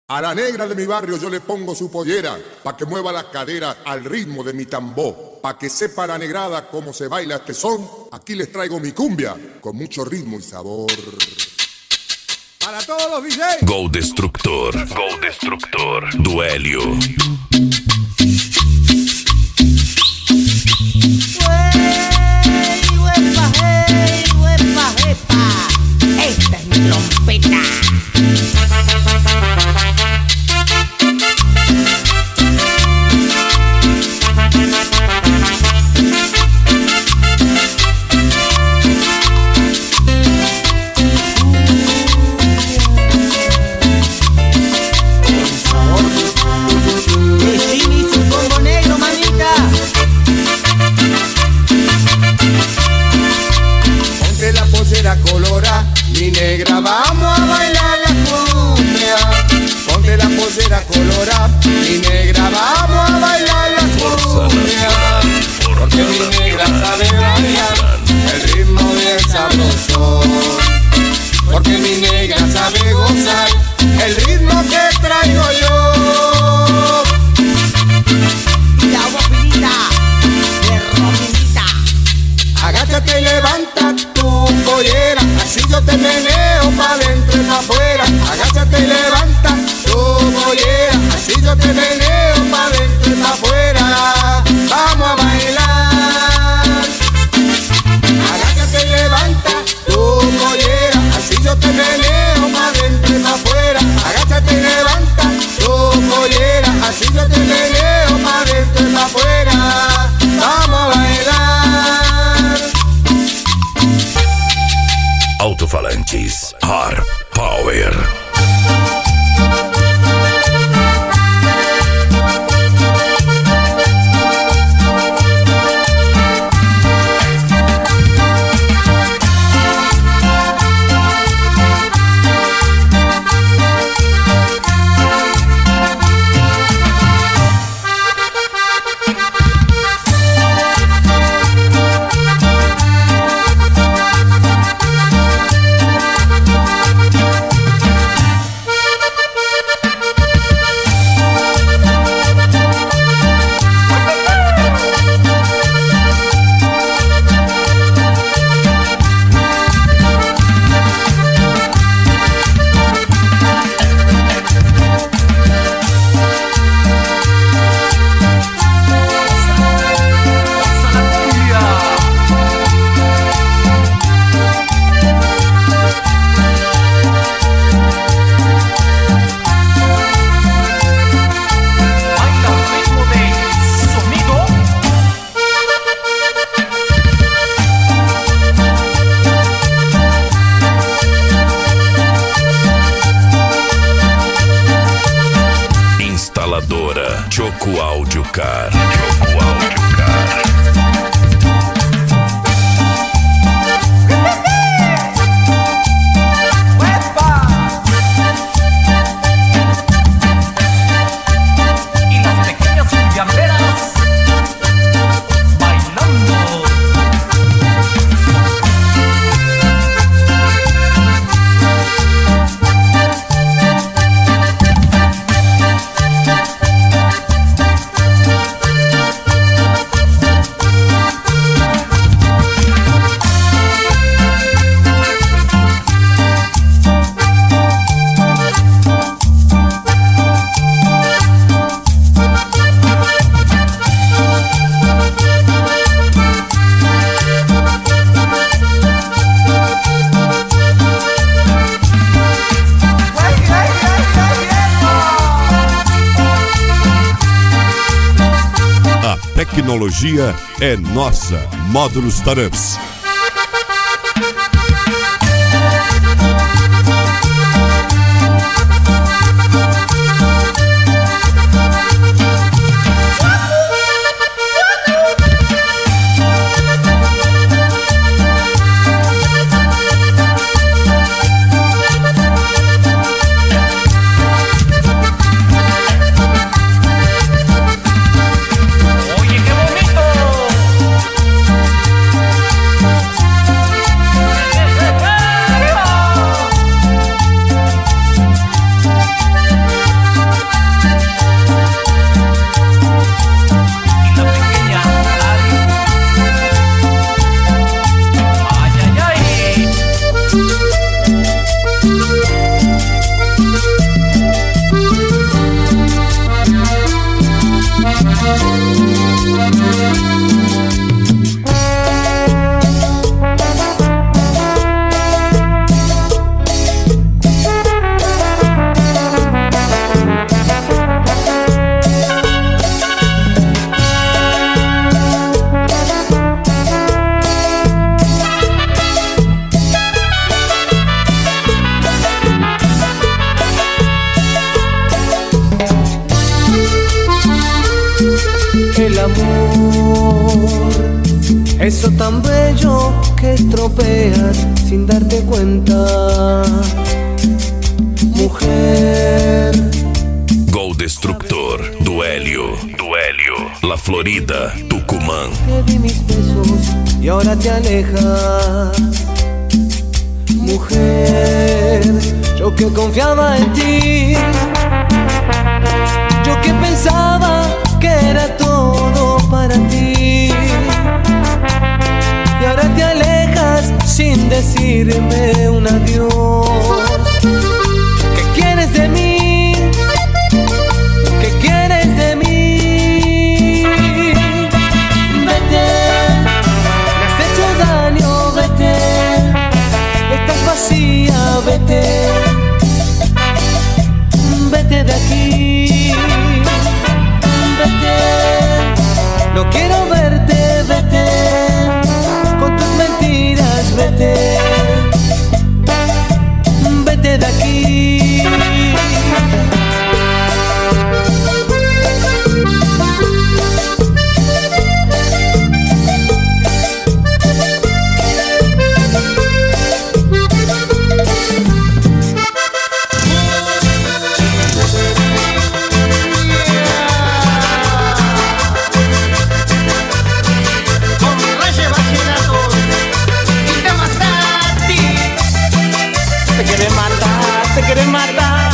A la negra de mi barrio yo le pongo su pollera, pa' que mueva las caderas al ritmo de mi tambor. Pa' que sepa la negrada cómo se baila este son, aquí les traigo mi cumbia, con mucho ritmo y sabor. Para todos los DJs. Go Destructor, Duelio. Esta es mi trompeta. Colora, mi negra, vamos a bailar la cumbia. Ponte la pollera colora, mi negra, vamos a bailar la cumbia. Porque mi negra sabe bailar el ritmo bien sabroso. Porque mi negra sabe gozar el ritmo que traigo yo. La guapinita de Rominita. Agáchate y levanta tu pollera, así yo te meneo pa' dentro y pa' afuera. Agáchate y levanta tu pollera, así yo te meneo pa' dentro y pa' afuera. Vamos a bailar. Agáchate y levanta tu pollera, así yo te meneo pa' dentro y pa' afuera. Agáchate y levanta tu pollera, así yo te meneo pa' dentro y pa' afuera. Vamos a bailar. Alto-falantes, hard power. Choco Audio Car. Y las pequeñas cumbiamberas bailando. Tecnologia é nossa. Módulos Taramps. Oye, qué bonito. amor, eso tan bello que estropeas sin darte cuenta. Mujer, Gol Destructor do Hélio, La Florida, Tucumán. te di mis besos y ahora te alejas. Mujer, yo que confiaba en ti, yo que pensaba que era todo para ti, y ahora te alejas sin decirme un adiós. ¿Qué quieres de mí? ¿Qué quieres de mí? Vete, me has hecho daño, vete, estás vacía, vete, vete de aquí, vete, no quiero verte, vete, con tus mentiras, vete, vete de aquí. Te quiere matar.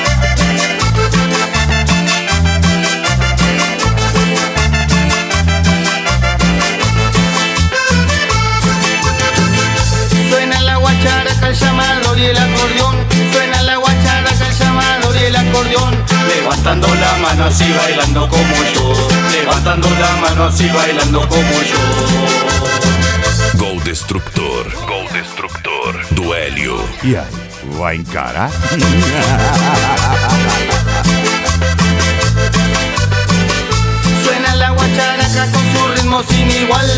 Suena la guacharaca, el llamador y el acordeón. Suena la guacharaca, el llamador y el acordeón. Levantando la mano así bailando como yo. Levantando la mano así bailando como yo. Gol Destructor do Hélio. E aí, vai encarar? Suena la guacharaca con su ritmo sin igual.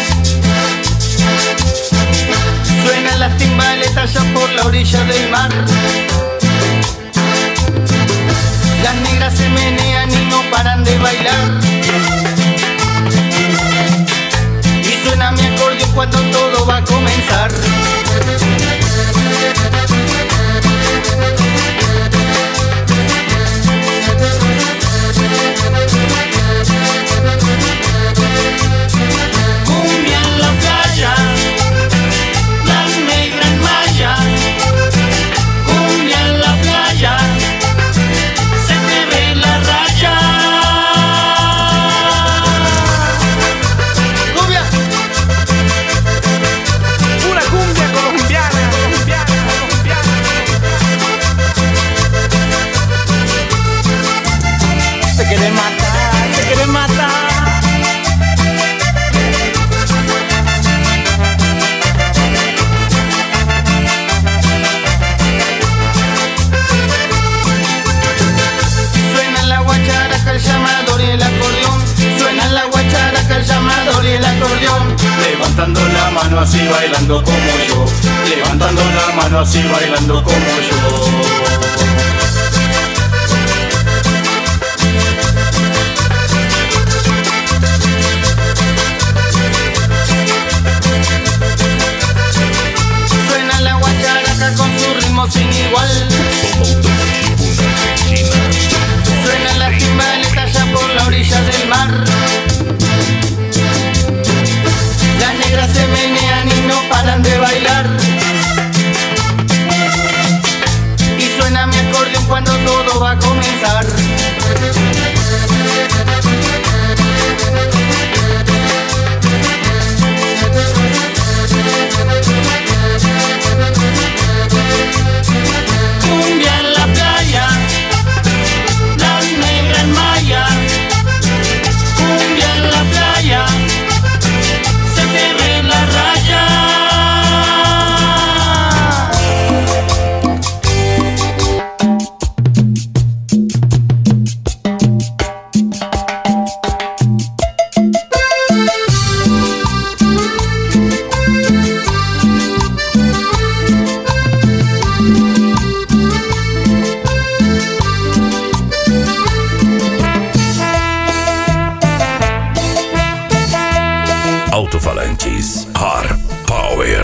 Suenan las timbaletas allá por la orilla del mar. Las negras se menean y no paran de bailar. Y suena mi acordeón cuando todo va a comenzar. Cumbia en la playa, la negra en malla. Cumbia en la playa, se te ve la raya. Cumbia, Pura cumbia colombiana. Te quiere matar, te quiere matar. suena la guacharaca, el llamador y el acordeón. Suena la guacharaca, el llamador y el acordeón. Levantando la mano así bailando como yo. Levantando la mano así bailando como yo. Suena la guacharaca con su ritmo sin igual. Suenan las timbaletas allá por la orilla del mar. Las negras se menean y no paran de bailar. Y suena mi acordeón cuando todo va a comenzar. Cumbia en la playa, la negra en malla. Cumbia en la playa, se te ve la raya. Sánchez, Hard Power.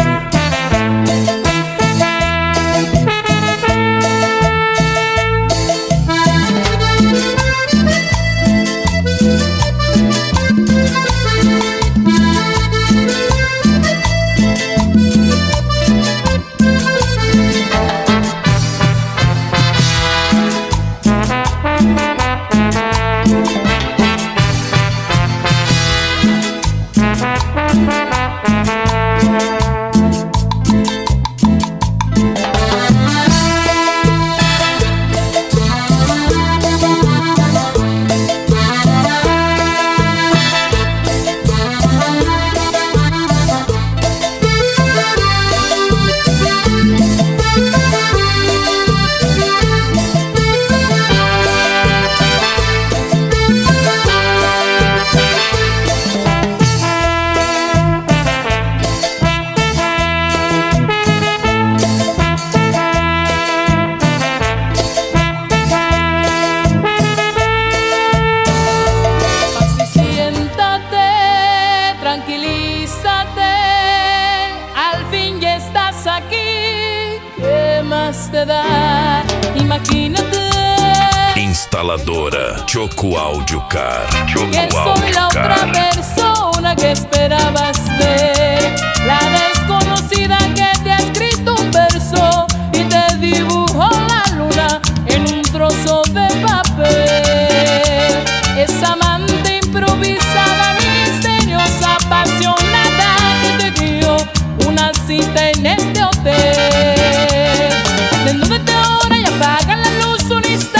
Instaladora Choco Audio Car. Que soy la otra persona que esperabas ver, la desconocida que te ha escrito un verso y te dibujó la luna en un trozo de papel. Esa amante improvisada, misteriosa, apasionada que te dio una cita en este hotel. Desnúdate ahora y apaga la luz un instante.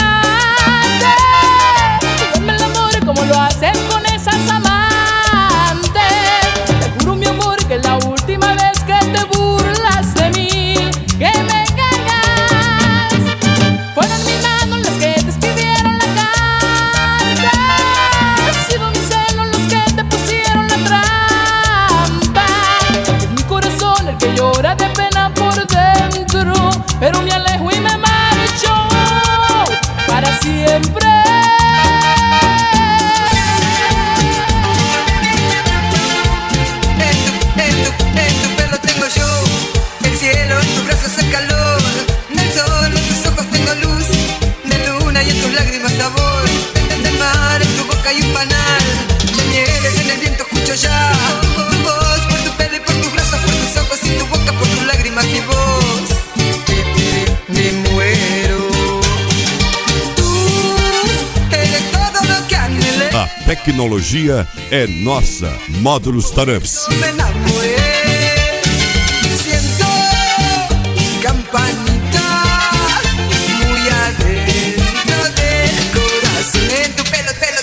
Dame el amor como lo haces con esas amantes. Te juro, mi amor, que es la última vez que te burlas de mí, que me engañas. Fueron mis manos las que te escribieron la carta. Han sido mis celos los que te pusieron la trampa. Es mi corazón el que llora de pena por dentro, pero me alejo y me marcho para siempre. En tu pelo tengo yo el cielo, en tus brazos el calor del sol, en tus ojos tengo luz de luna y en tus lágrimas sabor del mar. En tu boca hay un panal de mieles, en el viento escucho ya tu voz, por tu pelo y por tus brazos, por tus ojos y tu boca, por tus lágrimas y voz. Me muero. Tú eres todo lo que anhelé. A tecnologia é nossa. Módulos Taramps. Me enamoré. Siento campanitas muy adentro del corazón. En tu pelo, pelo.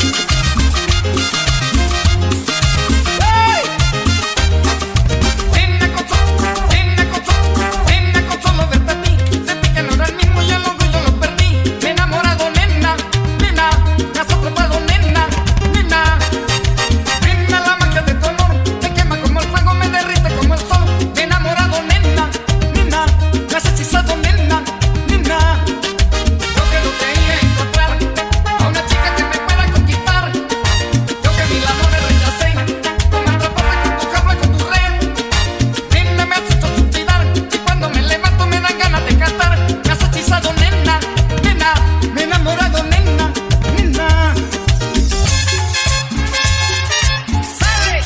Nena con solo verte a ti. Sentí que no era el mismo, yo lo perdí. Me he enamorado, nena, nena. Me has atrapado, nena, nena. Nena, la magia de tu amor me quema como el fuego, me derrite como el sol. Me he enamorado, nena, nena. Me has hechizado, nena, nena. Yo que no quería encontrar a una chica que me pueda conquistar. Yo que mil amores rechacé, tú me atrapaste con tu jaula, con tu red. Nena, me has hecho suspirar y cuando me levanto me dan ganas de cantar. Me has hechizado, nena, nena. Me he enamorado, nena, nena. ¡Sale!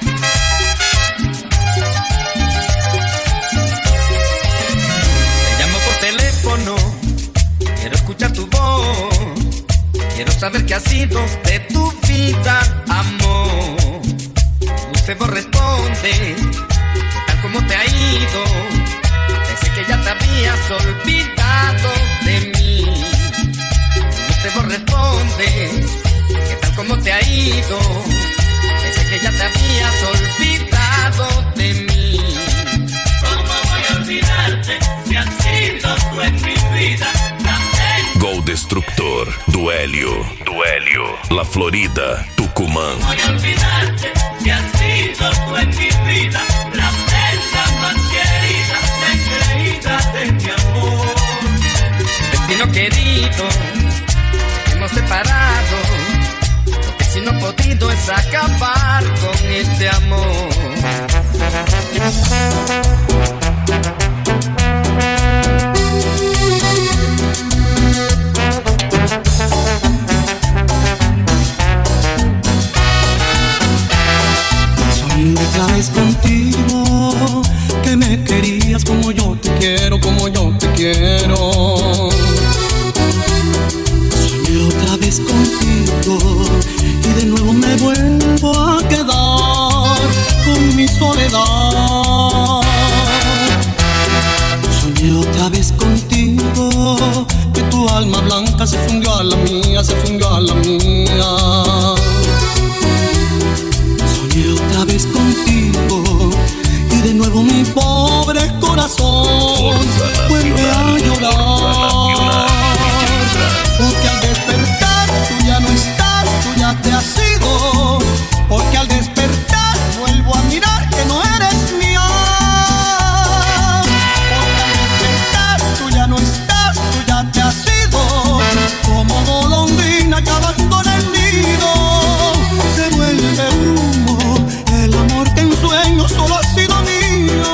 Te llamo por teléfono, quiero escuchar tu voz, quiero saber qué ha sido de tu vida, amor. Tu voz responde, tal como te ha ido, pensé que ya te habías olvidado de mí. Tu voz responde, que tal como te ha ido, pensé que ya te habías olvidado de mí. ¿Cómo voy a olvidarte si has sido tú en mi vida? Gol Destructor do Hélio. La Florida, Tucumán. Voy a olvidarte si has sido tú en mi vida, la prenda más querida, la engreída de mi amor. Destino querido, hemos separado, lo que si no he podido es acabar con este amor. Soñé otra vez contigo, que me querías como yo te quiero, como yo te quiero. Soñé otra vez contigo y de nuevo me vuelvo a quedar con mi soledad. Soñé otra vez contigo, que tu alma blanca se fundió a la mía, se fundió a la mía. Soñé otra vez contigo y de nuevo mi pobre corazón vuelve a llorar. Porque al despertar tú ya no estás, tú ya te has ido. Porque al despertar vuelvo a mirar que no eres mía. Porque al despertar tú ya no estás, tú ya te has ido. Como golondrina que abandona el nido, se vuelve humo el amor que en sueños solo ha sido mío.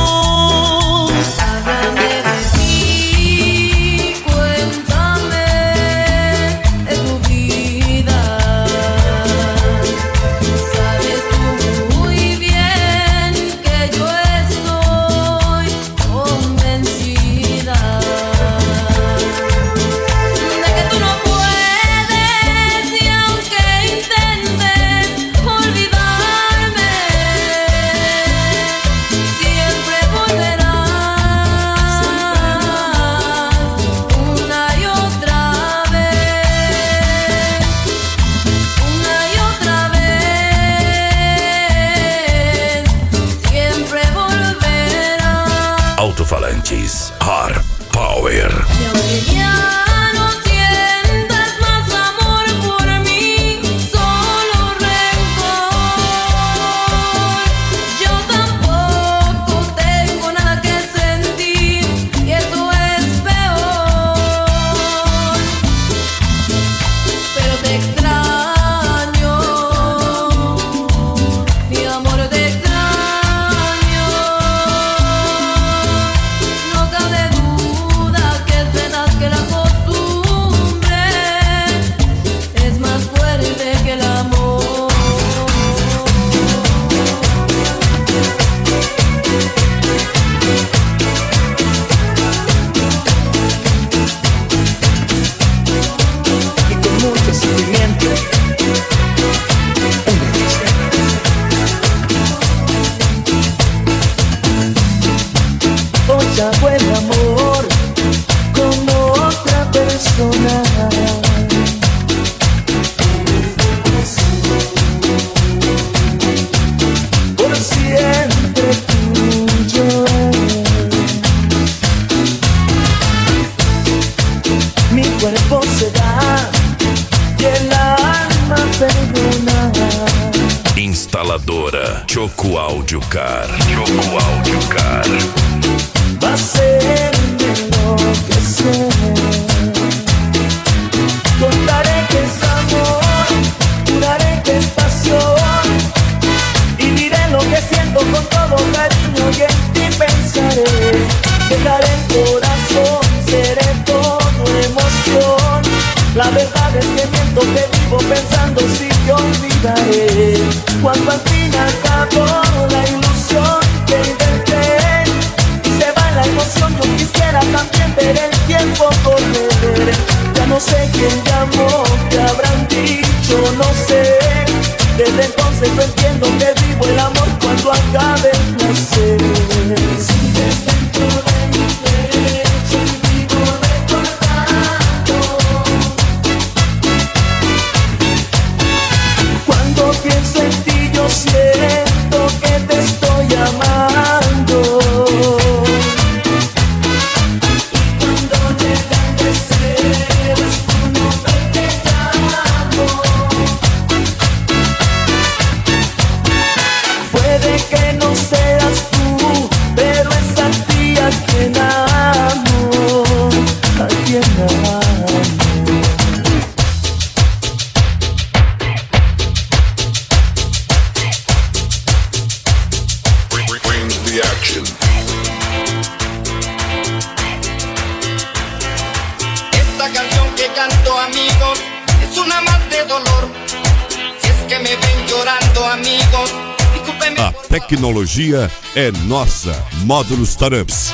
Alto-falantes Hard Power. Ya no sientas más amor por mí, solo rencor. Yo tampoco tengo nada que sentir y eso es peor. Pero te extraño, mi amor, te extraño. No cabe duda que es verdad que la costumbre es más fuerte que el amor. Y con mucho sentimiento, hoy ya fue el amor con otra persona. Por siempre tuyo. Mi cuerpo se da y el alma perdona. Instaladora Choco Audio Car. Choco Audio Car. Va a hacerme enloquecer. Contaré que es amor, juraré que es pasión, y diré lo que siento con todo cariño y en ti pensaré. Dejaré el corazón, seré todo emoción. La verdad es que miento, que vivo pensando si te olvidaré. Cuando al fin acabó la ilusión que inventé y se va la emoción, yo quisiera también ver el tiempo correr. Ya no sé quién llamó, te habrán dicho, no sé. Desde entonces no entiendo que vivo el amor cuando acabe el placer. Sigue dentro de mi pecho y vivo recordando. Cuando pienso en ti yo siento que te estoy amando. Y cuando llegan deseos tu nombre te llamo. llorando, amigos, es una más de dolor. Si es que me ven llorando, amigos, discúlpenme. A tecnologia é nossa. Módulos Taramps.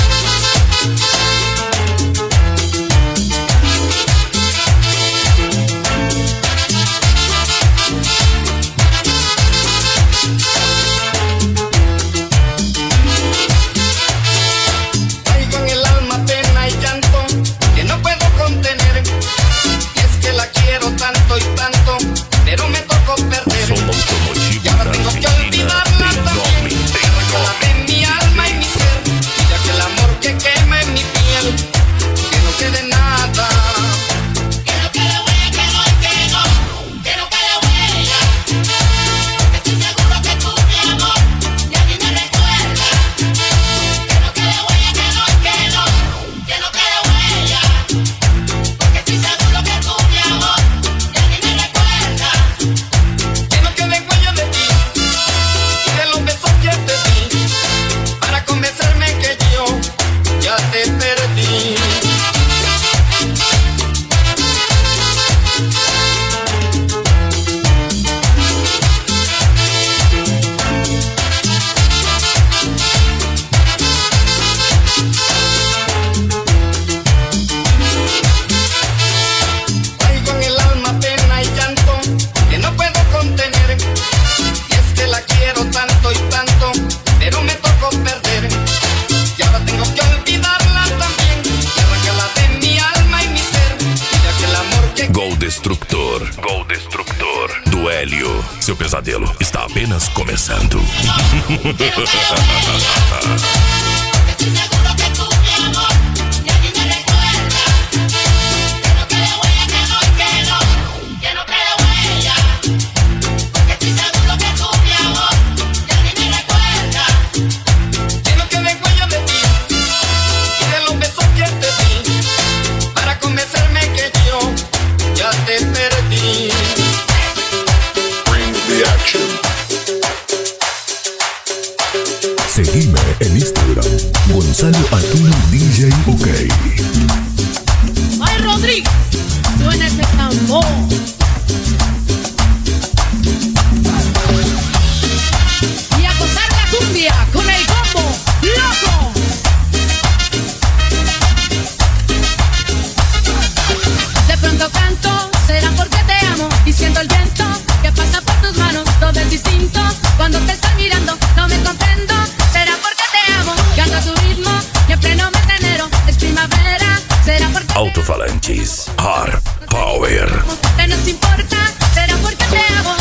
Traigo en el alma pena y llanto que no puedo contener. Y es que la quiero tanto y tanto, pero me tocó perder. Y ahora tengo que olvidarla también. Arrancarla de mi alma y mi ser. Y ya que el amor que quema en mi piel, que no quede nada. Que no quede huella, que no, que no quede huella. Porque estoy seguro que tú, mi amor, y a mí me recuerda. Que no quede huella, que no, que no quede huella. Porque estoy seguro que tú, mi amor, y a mí me recuerda. Que no quede huella de ti y de los besos que te di, para convencerme que yo ya te perdí. Traigo en el alma pena y llanto que no puedo contener. Y es que la quiero tanto y tanto, pero me tocó perder. Y ahora tengo que olvidarla también, y arrancarla de mi alma y mi ser. Y ya que el amor que Gol Destructor. Gol Destructor. Do Hélio. Seu pesadelo está apenas começando. Estoy seguro que tú, mi amor, y a mí me recuerda. Que no quede huella, que no, que no quede huella. Porque estoy seguro que tú, mi amor, y a mí me recuerda. que no quede huella de ti y de los besos que te di, para convencerme que yo ya te perdí. Seguime en Instagram. Gonzalo Aquino DJ OK. Ay, Rodrigo, suena ese tambor. Y a gozar la cumbia con el combo loco. De pronto canto, será porque te amo. Y siento el viento que pasa por tus manos. Todo es distinto cuando te estoy mirando. No me comprendo, será porque te amo. Canto a tu ritmo y en pleno mes de enero es primavera. Será porque Alto-falantes. Hard Power. que nos importa, será porque te amo.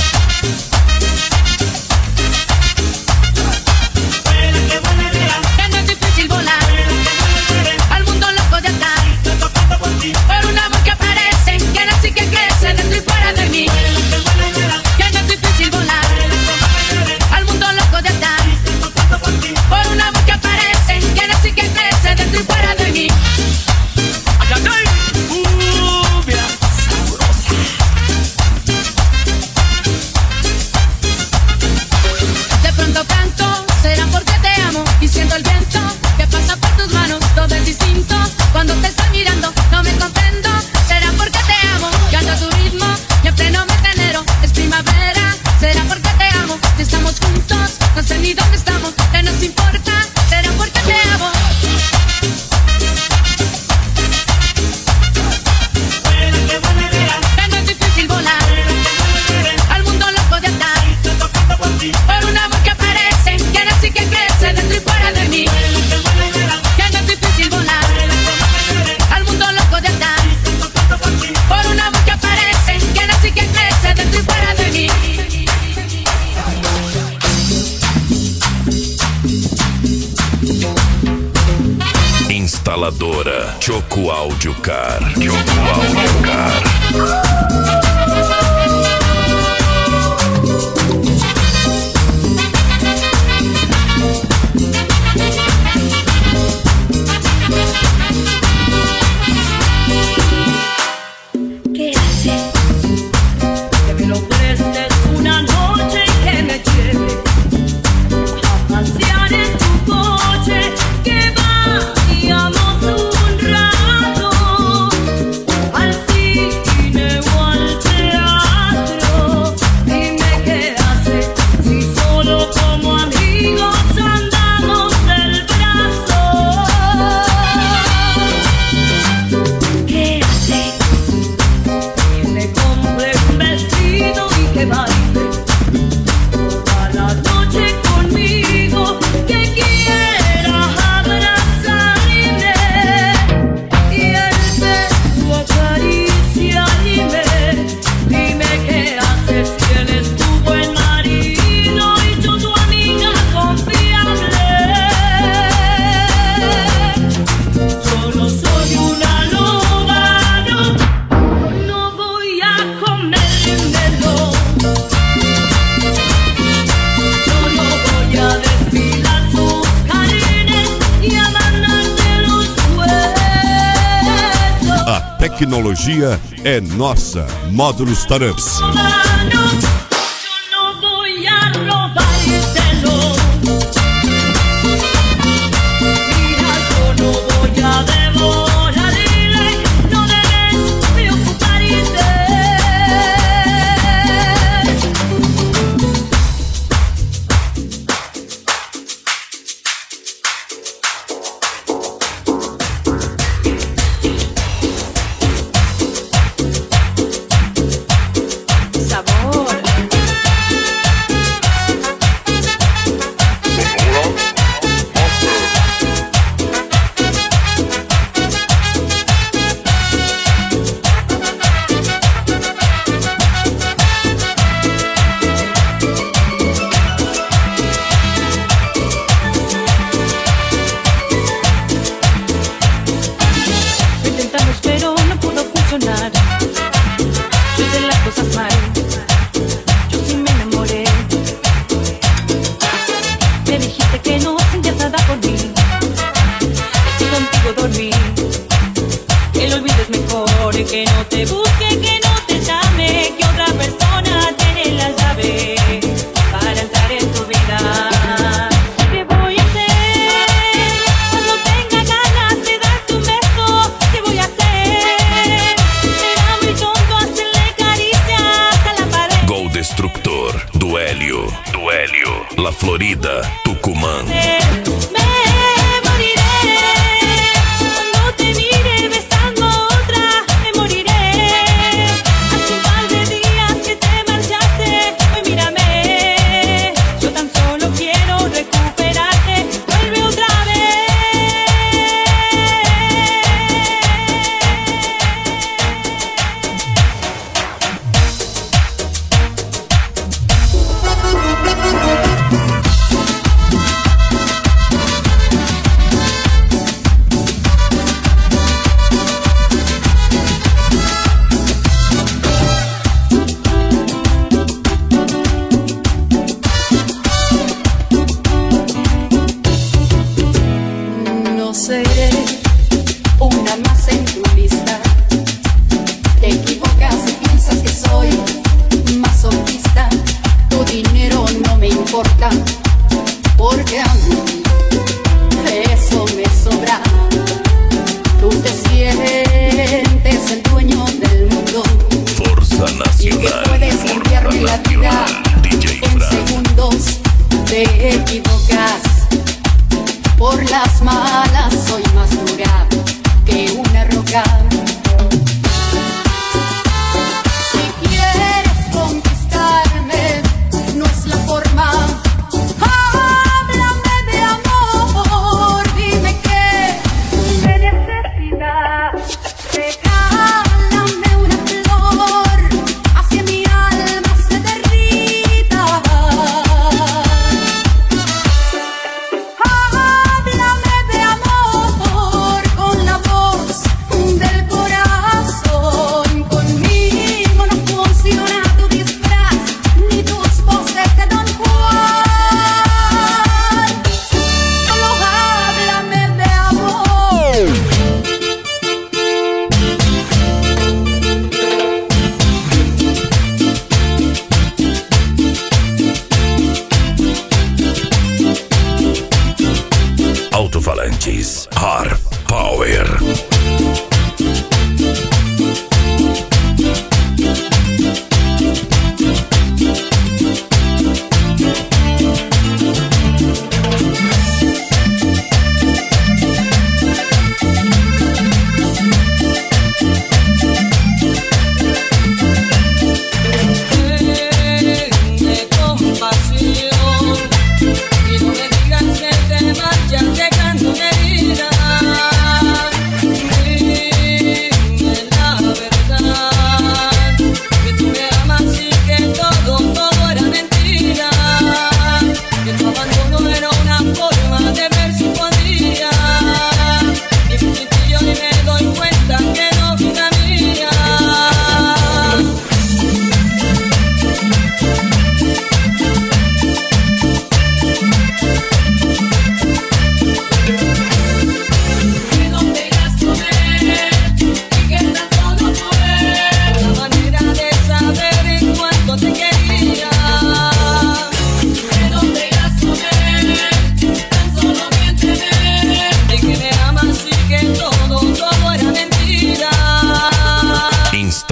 Que no es difícil volar al mundo loco de atar. Por un amor que aparece, que nace y que crece dentro y fuera de mí. Que no es difícil volar al mundo loco de atar. Por un amor que aparece, que nace y que crece dentro y fuera de mí. De pronto canto, será porque te amo. Y siento el viento que pasa por tus manos. Todo es distinto cuando te estoy mirando. No me comprendo, será porque te amo. Canto a tu ritmo y en pleno mes de enero es primavera. Será porque te amo. Si estamos juntos, no sé ni dónde estamos. Que nos importa, será porque te amo. Que no es difícil volar al mundo loco de atar. Por un amor que aparece, que nace y que crece dentro y fuera de mí. Que no es difícil volar al mundo loco de atar. Por un amor que aparece, que nace y que crece dentro y fuera de mí. Instaladora Choco Audio Car. Choco Audio Car. ¿Qué haces? Que me lo prestes una noche y que me lleves a pasear en tu coche. Que vayamos un rato al tecnologia é nossa. Módulos Taramps. No voy a robártelo. Mira, yo no voy a devorarle. No debes preocuparte. Sabor. Lo intentamos pero no pudo funcionar. Yo hice las cosas mal. Yo sí me enamoré. Me dijiste que no sentías nada por mí. Que si contigo dormí, que lo olvides mejor, que no te busque, que no te llame, que otra persona tiene la llave para entrar en tu vida. ¿Qué voy a hacer cuando tenga ganas de darte un beso? ¿Qué voy a hacer? Será muy tonto hacerle caricias a la pared. Gol Destructor do Hélio. La Florida, Tucumán. Me moriré cuando te mire besando a otra. Me moriré hace un par de días que te marchaste. Hoy mírame, yo tan solo quiero recuperarte. Vuelve otra vez.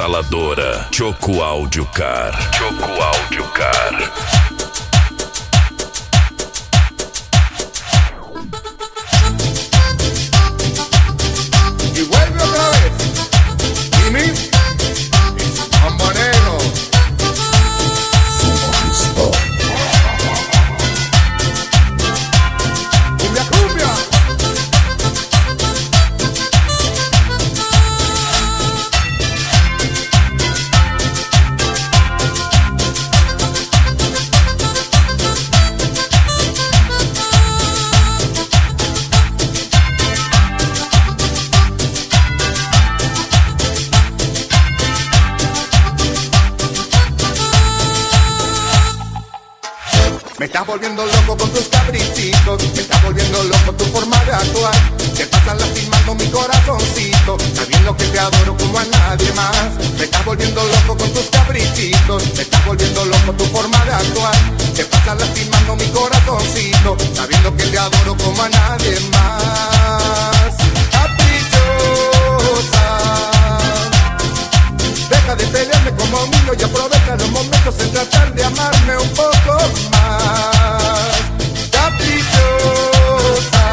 Instaladora Choco Audio Car. Choco Audio Car. Y vuelve otra vez. Jimmy, Ambanero. Cumbia, cumbia. Me estás volviendo loco con tus caprichitos, me estás volviendo loco tu forma de actuar. Te pasas lastimando mi corazoncito, sabiendo que te adoro como a nadie más. Me estás volviendo loco con tus caprichitos, me estás volviendo loco tu forma de actuar. Te pasas lastimando mi corazoncito, sabiendo que te adoro como a nadie más. Caprichosa, deja de pelearme como un niño y aprovecha los momentos en tratar de amarme un poco más. Caprichosa,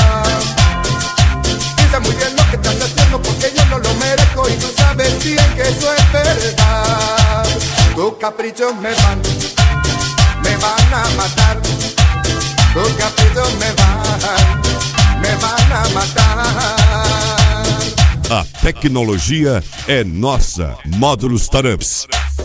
piensa muy bien lo que estás haciendo porque yo no lo merezco y tú sabes bien que eso es verdad. Tus caprichos me van a matar. Tus caprichos me van a matar. A tecnologia é nossa. Módulos Startups.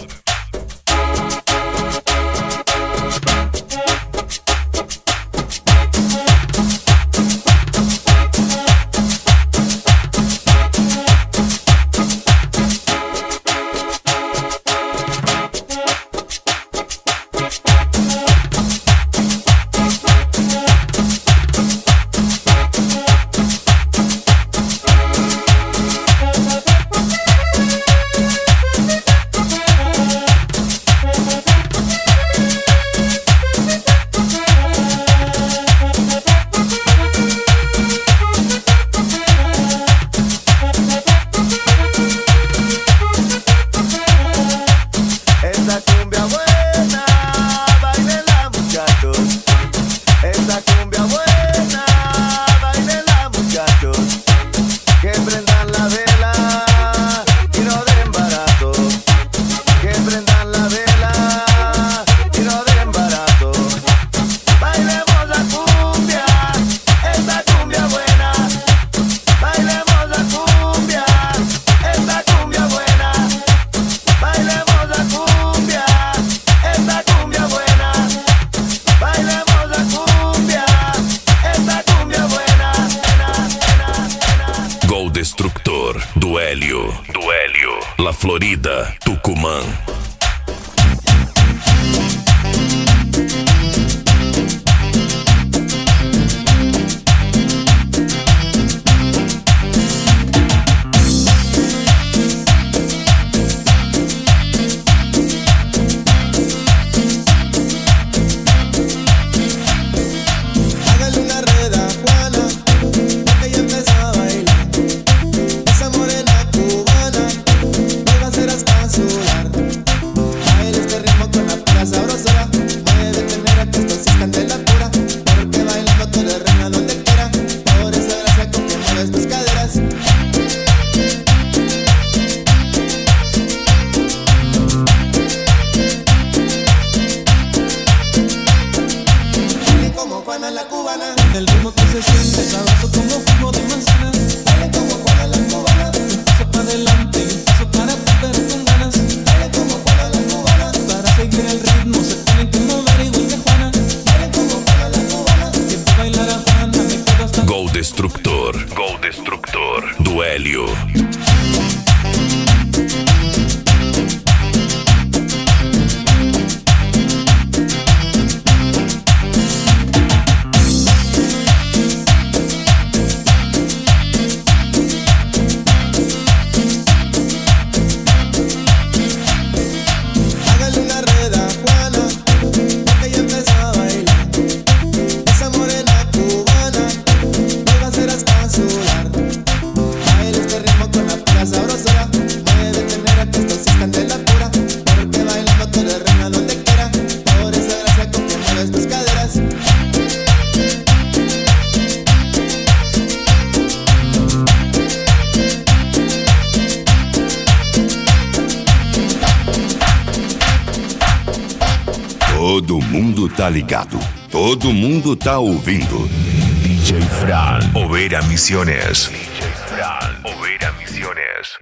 Destructor do Hélio, La Florida, Tucumã. El ritmo que se siente sabroso como jugo de manzana. Dale como Juana la cubana. Un paso para adelante y un paso para atrás con ganas. Dale como Juana la cubana. Para seguir el ritmo se tienen que mover igual que Juana. Dale como Juana la cubana. Que te bailar a Juana me quedo hasta... Gol Destructor do Hélio. Todo mundo tá ligado. Todo mundo tá ouvindo. DJ Fran, Oveira Misiones. DJ Fran, Oveira Misiones.